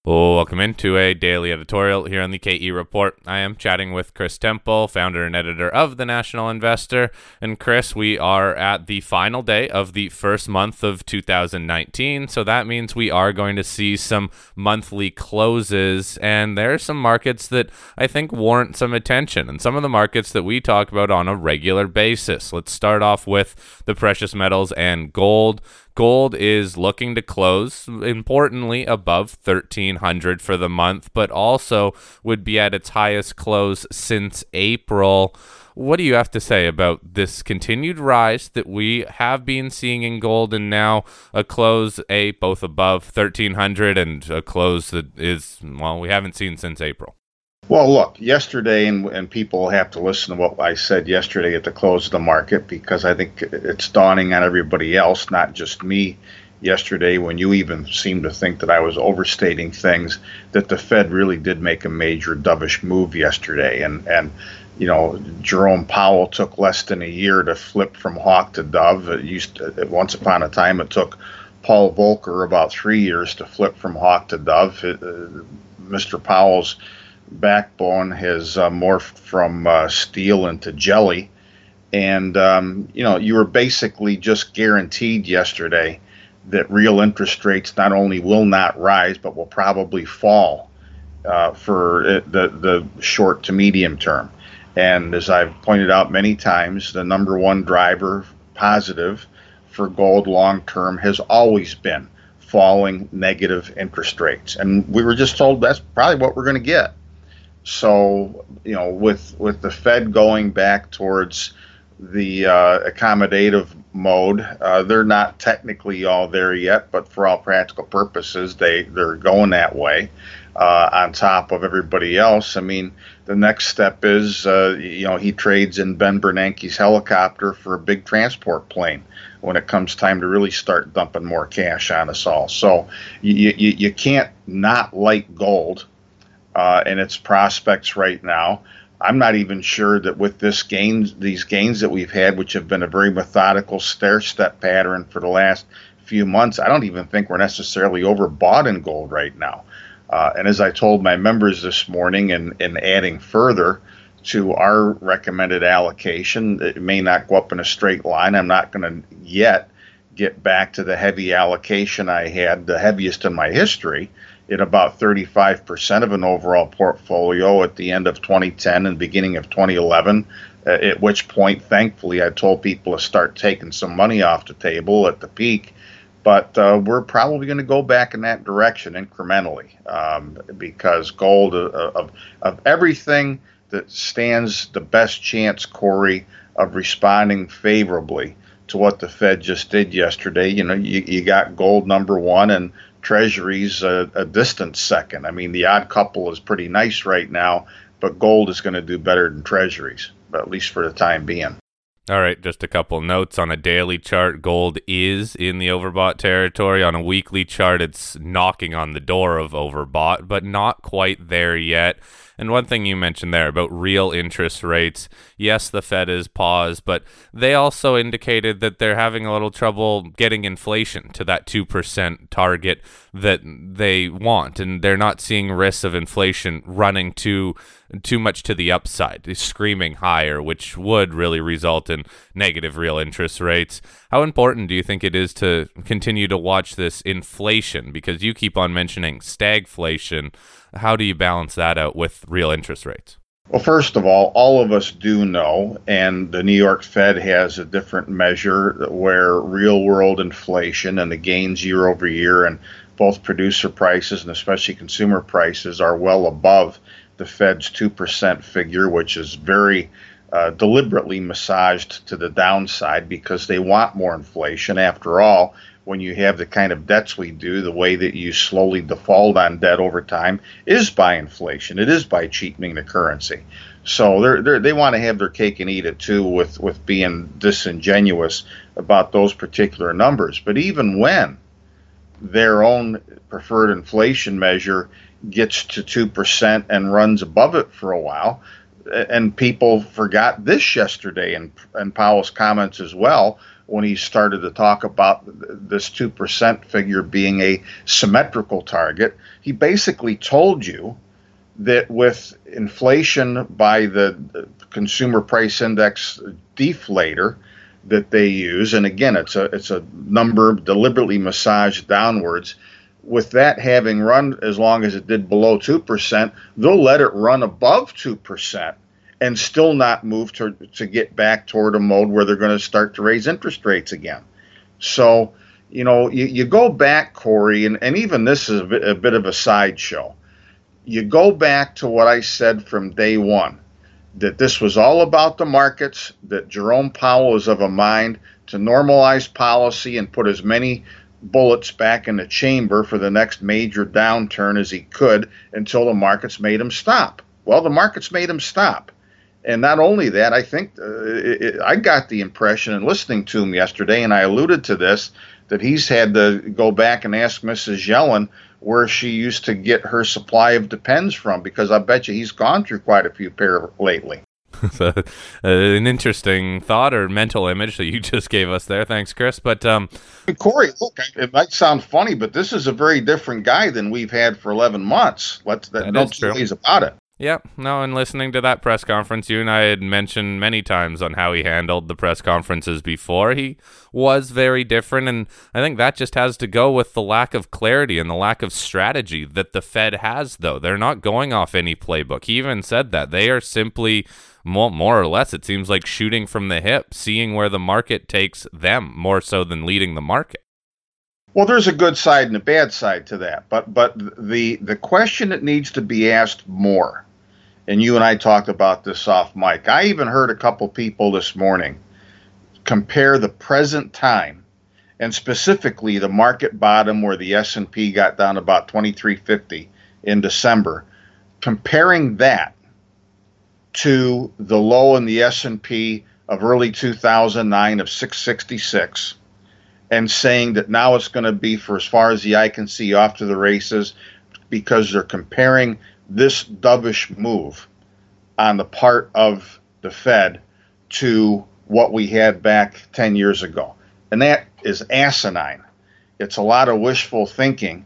Welcome into a daily editorial here on the KE Report. I am chatting with Chris Temple, founder and editor of The National Investor. And Chris, we are at the final day of the first month of 2019, so that means we are going to see some monthly closes, and there are some markets that I think warrant some attention, and some of the markets that we talk about on a regular basis. Let's start off with the precious metals and gold. Gold is looking to close, importantly, above 1,300 for the month, but also would be at its highest close since April. What do you have to say about this continued rise that we have been seeing in gold, and now a close both above 1,300 and a close that is, well, we haven't seen since April? Well, look, yesterday, and people have to listen to what I said yesterday at the close of the market, because I think it's dawning on everybody else, not just me, yesterday when you even seemed to think that I was overstating things, that the Fed really did make a major dovish move yesterday. And you know, Jerome Powell took less than a year to flip from hawk to dove. Once upon a time, it took Paul Volcker about 3 years to flip from hawk to dove. Mr. Powell's backbone has morphed from steel into jelly, and you were basically just guaranteed yesterday that real interest rates not only will not rise but will probably fall for the short to medium term. And as I've pointed out many times, the number one driver positive for gold long term has always been falling negative interest rates, and we were just told that's probably what we're going to get. So, with the Fed going back towards the accommodative mode, they're not technically all there yet, but for all practical purposes, they're going that way. On top of everybody else, I mean, the next step is, he trades in Ben Bernanke's helicopter for a big transport plane when it comes time to really start dumping more cash on us all. So you can't not like gold and its prospects right now. I'm not even sure that with these gains that we've had, which have been a very methodical stair-step pattern for the last few months, I don't even think we're necessarily overbought in gold right now. And as I told my members this morning, and adding further to our recommended allocation, it may not go up in a straight line. I'm not going to yet get back to the heavy allocation I had, the heaviest in my history, at about 35% of an overall portfolio at the end of 2010 and beginning of 2011, at which point, thankfully, I told people to start taking some money off the table at the peak. But we're probably going to go back in that direction incrementally, because gold, of everything that stands the best chance, Corey, of responding favorably to what the Fed just did yesterday, you got gold number one and Treasuries a distant second. I mean, the odd couple is pretty nice right now, but gold is going to do better than Treasuries, at least for the time being. All right, just a couple notes. On a daily chart, gold is in the overbought territory. On a weekly chart, it's knocking on the door of overbought, but not quite there yet. And one thing you mentioned there about real interest rates, yes, the Fed is paused, but they also indicated that they're having a little trouble getting inflation to that 2% target that they want, and they're not seeing risks of inflation running too much to the upside, screaming higher, which would really result in negative real interest rates. How important do you think it is to continue to watch this inflation? Because you keep on mentioning stagflation. How do you balance that out with real interest rates? Well, first of all of us do know, and the New York Fed has a different measure where real world inflation and the gains year over year and both producer prices and especially consumer prices are well above the Fed's 2% figure, which is very deliberately massaged to the downside because they want more inflation. After all, when you have the kind of debts we do, the way that you slowly default on debt over time is by inflation. It is by cheapening the currency. So they want to have their cake and eat it too with being disingenuous about those particular numbers. But even when their own preferred inflation measure gets to 2% and runs above it for a while, and people forgot this yesterday and Powell's comments as well, when he started to talk about this 2% figure being a symmetrical target. He basically told you that with inflation by the consumer price index deflator that they use, and again, it's a number deliberately massaged downwards, with that having run as long as it did below 2%, they'll let it run above 2% and still not move to get back toward a mode where they're going to start to raise interest rates again. So, you go back, Corey, and even this is a bit of a sideshow. You go back to what I said from day one, that this was all about the markets, that Jerome Powell is of a mind to normalize policy and put as many bullets back in the chamber for the next major downturn as he could until the markets made him stop. Well, the markets made him stop. And not only that, I think I got the impression in listening to him yesterday, and I alluded to this, that he's had to go back and ask Mrs. Yellen where she used to get her supply of Depends from, because I bet you he's gone through quite a few pair lately. So, an interesting thought or mental image that you just gave us there. Thanks, Chris. But Corey, look, it might sound funny, but this is a very different guy than we've had for 11 months. No two ways about it. Yeah, no, and listening to that press conference, you and I had mentioned many times on how he handled the press conferences before. He was very different, and I think that just has to go with the lack of clarity and the lack of strategy that the Fed has, though. They're not going off any playbook. He even said that. They are simply, more or less, it seems like shooting from the hip, seeing where the market takes them more so than leading the market. Well, there's a good side and a bad side to that, but the question that needs to be asked more, and you and I talked about this off mic. I even heard a couple people this morning compare the present time, and specifically the market bottom where the S&P got down about 2350 in December, comparing that to the low in the S&P of early 2009 of 666, and saying that now it's going to be, for as far as the eye can see, off to the races, because they're comparing this dovish move on the part of the Fed to what we had back 10 years ago. And that is asinine. It's a lot of wishful thinking.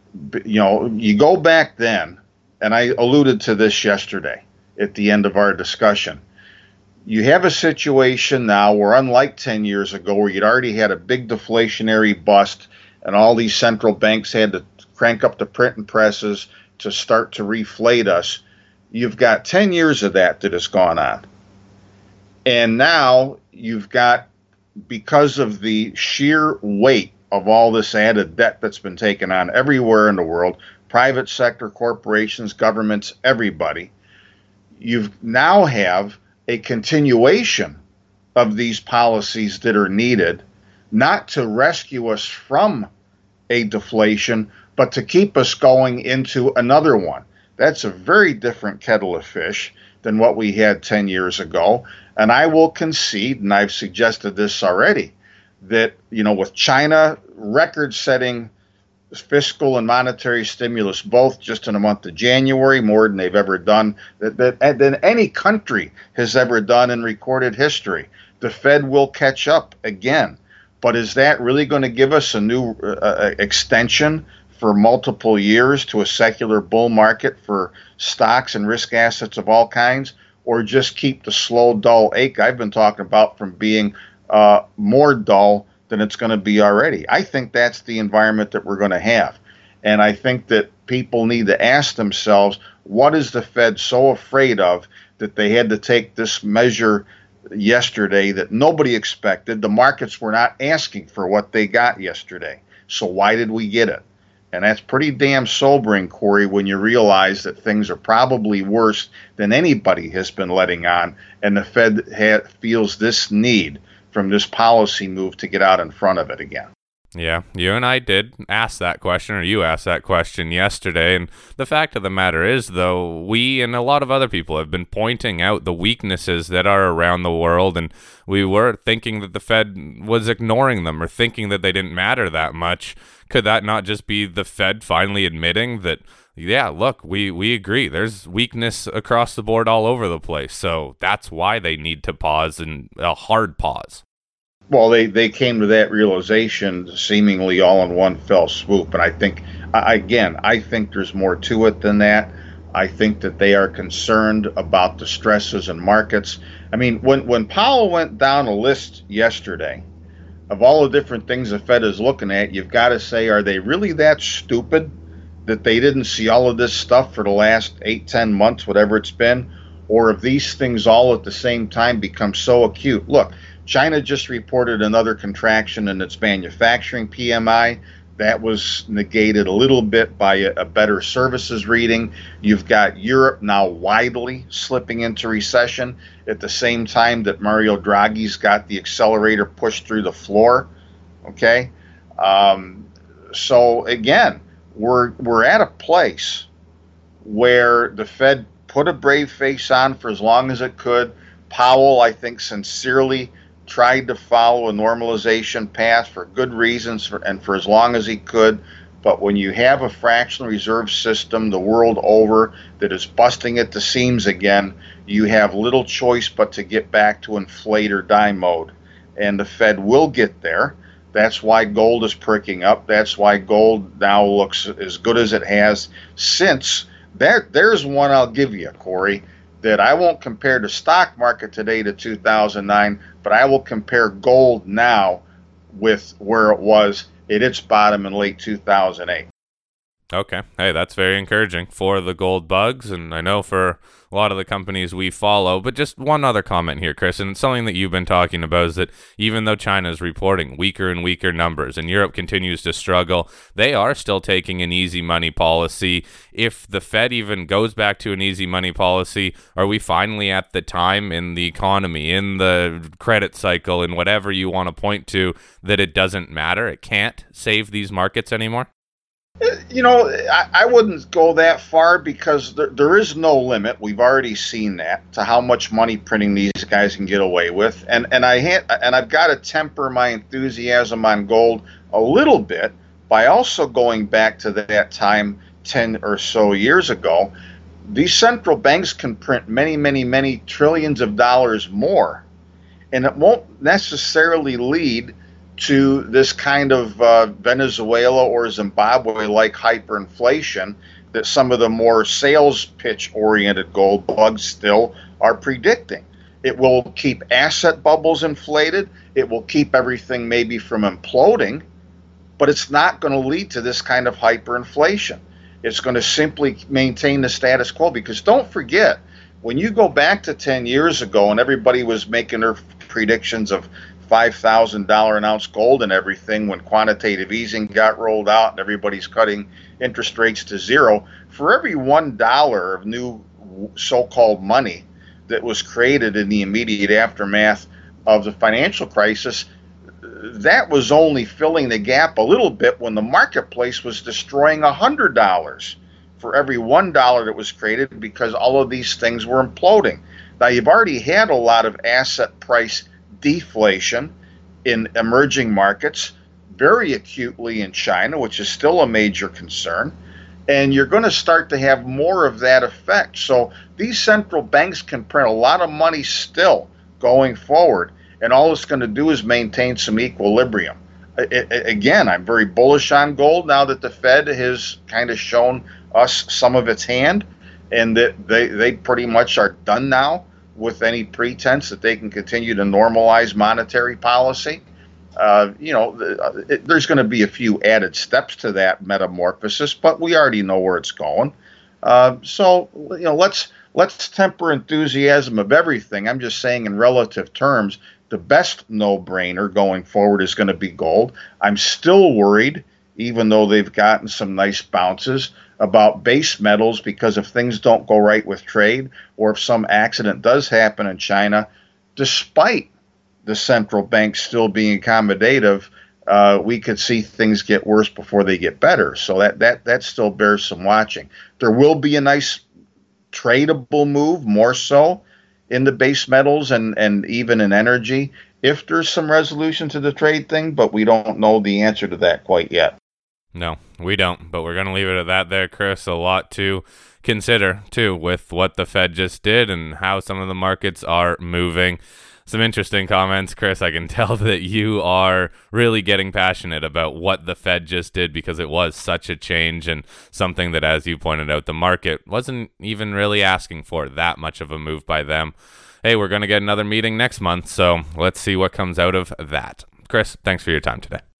You go back then, and I alluded to this yesterday at the end of our discussion. You have a situation now where, unlike 10 years ago, where you'd already had a big deflationary bust and all these central banks had to crank up the printing presses to start to reflate us, you've got 10 years of that has gone on. And now you've got, because of the sheer weight of all this added debt that's been taken on everywhere in the world, private sector, corporations, governments, everybody, you now have a continuation of these policies that are needed, not to rescue us from a deflation, but to keep us going into another one. That's a very different kettle of fish than what we had 10 years ago. And I will concede, and I've suggested this already, that, with China record-setting fiscal and monetary stimulus, both just in the month of January, more than they've ever done, than any country has ever done in recorded history, the Fed will catch up again. But is that really going to give us a new extension for multiple years to a secular bull market for stocks and risk assets of all kinds, or just keep the slow, dull ache I've been talking about from being more dull than it's going to be already? I think that's the environment that we're going to have. And I think that people need to ask themselves, what is the Fed so afraid of that they had to take this measure yesterday that nobody expected? The markets were not asking for what they got yesterday. So why did we get it? And that's pretty damn sobering, Corey, when you realize that things are probably worse than anybody has been letting on, and the Fed feels this need from this policy move to get out in front of it again. Yeah, you and I did ask that question, or you asked that question yesterday, and the fact of the matter is, though, we and a lot of other people have been pointing out the weaknesses that are around the world, and we were thinking that the Fed was ignoring them or thinking that they didn't matter that much. Could that not just be the Fed finally admitting that, yeah, look, we agree, there's weakness across the board all over the place, so that's why they need to pause, and a hard pause? Well, they came to that realization seemingly all in one fell swoop, and I think again, I think there's more to it than that. I think that they are concerned about the stresses in markets. I mean, when Powell went down a list yesterday of all the different things the Fed is looking at, you've got to say, are they really that stupid that they didn't see all of this stuff for the last 8, 10 months, whatever it's been? Or if these things all at the same time become so acute? Look, China just reported another contraction in its manufacturing PMI. That was negated a little bit by a better services reading. You've got Europe now widely slipping into recession at the same time that Mario Draghi's got the accelerator pushed through the floor. Okay, so again, we're at a place where the Fed put a brave face on for as long as it could. Powell, I think, sincerely tried to follow a normalization path for good reasons and for as long as he could. But when you have a fractional reserve system the world over that is busting at the seams again, you have little choice but to get back to inflate or die mode. And the Fed will get there. That's why gold is perking up. That's why gold now looks as good as it has since. There's one I'll give you, Corey, that I won't compare the stock market today to 2009, but I will compare gold now with where it was at its bottom in late 2008. Okay. Hey, that's very encouraging for the gold bugs, and I know for a lot of the companies we follow. But just one other comment here, Chris, and it's something that you've been talking about, is that even though China is reporting weaker and weaker numbers and Europe continues to struggle, they are still taking an easy money policy. If the Fed even goes back to an easy money policy, are we finally at the time in the economy, in the credit cycle, in whatever you want to point to, that it doesn't matter? It can't save these markets anymore? You know, I wouldn't go that far because there is no limit. We've already seen that to how much money printing these guys can get away with, and I've got to temper my enthusiasm on gold a little bit by also going back to that time 10 or so years ago. These central banks can print many, many, many trillions of dollars more, and it won't necessarily lead to this kind of Venezuela or Zimbabwe-like hyperinflation that some of the more sales pitch-oriented gold bugs still are predicting. It will keep asset bubbles inflated. It will keep everything maybe from imploding, but it's not going to lead to this kind of hyperinflation. It's going to simply maintain the status quo, because don't forget, when you go back to 10 years ago and everybody was making their predictions of $5,000 an ounce gold and everything, when quantitative easing got rolled out and everybody's cutting interest rates to zero, for every $1 of new so-called money that was created in the immediate aftermath of the financial crisis, that was only filling the gap a little bit when the marketplace was destroying $100 for every $1 that was created, because all of these things were imploding. Now, you've already had a lot of asset price deflation in emerging markets, very acutely in China, which is still a major concern. And you're going to start to have more of that effect. So these central banks can print a lot of money still going forward, and all it's going to do is maintain some equilibrium. Again, I'm very bullish on gold now that the Fed has kind of shown us some of its hand, and that they pretty much are done now with any pretense that they can continue to normalize monetary policy. There's going to be a few added steps to that metamorphosis, but we already know where it's going. Let's temper enthusiasm of everything. I'm just saying, in relative terms, the best no-brainer going forward is going to be gold. I'm still worried, even though they've gotten some nice bounces, about base metals, because if things don't go right with trade, or if some accident does happen in China, despite the central bank still being accommodative, we could see things get worse before they get better. So that still bears some watching. There will be a nice tradable move, more so in the base metals and even in energy, if there's some resolution to the trade thing, but we don't know the answer to that quite yet. No, we don't, but we're going to leave it at that there, Chris. A lot to consider, too, with what the Fed just did and how some of the markets are moving. Some interesting comments, Chris. I can tell that you are really getting passionate about what the Fed just did because it was such a change and something that, as you pointed out, the market wasn't even really asking for that much of a move by them. Hey, we're going to get another meeting next month, so let's see what comes out of that. Chris, thanks for your time today.